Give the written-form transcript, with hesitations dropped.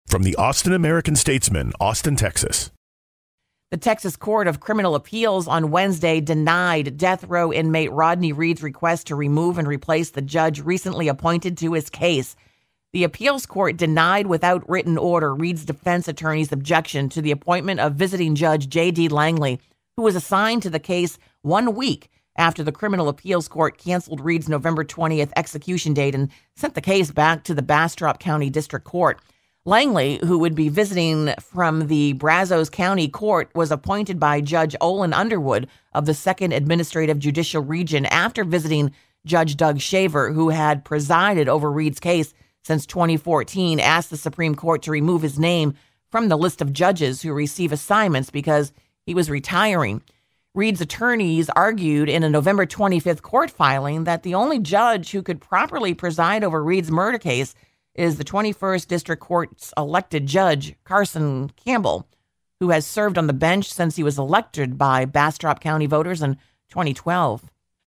From the Austin American-Statesman, Austin, Texas. The Texas Court of Criminal Appeals on Wednesday denied death row inmate Rodney Reed's request to remove and replace the judge recently appointed to his case. The appeals court denied without written order Reed's defense attorney's objection to the appointment of visiting judge J.D. Langley, who was assigned to the case 1 week after the criminal appeals court canceled Reed's November 20th execution date and sent the case back to the Bastrop County District Court. Langley, who would be visiting from the Brazos County Court, was appointed by Judge Olin Underwood of the 2nd Administrative Judicial Region after visiting Judge Doug Shaver, who had presided over Reed's case since 2014, asked the Supreme Court to remove his name from the list of judges who receive assignments because he was retiring. Reed's attorneys argued in a November 25th court filing that the only judge who could properly preside over Reed's murder case is the 21st District Court's elected judge, Carson Campbell, who has served on the bench since he was elected by Bastrop County voters in 2012.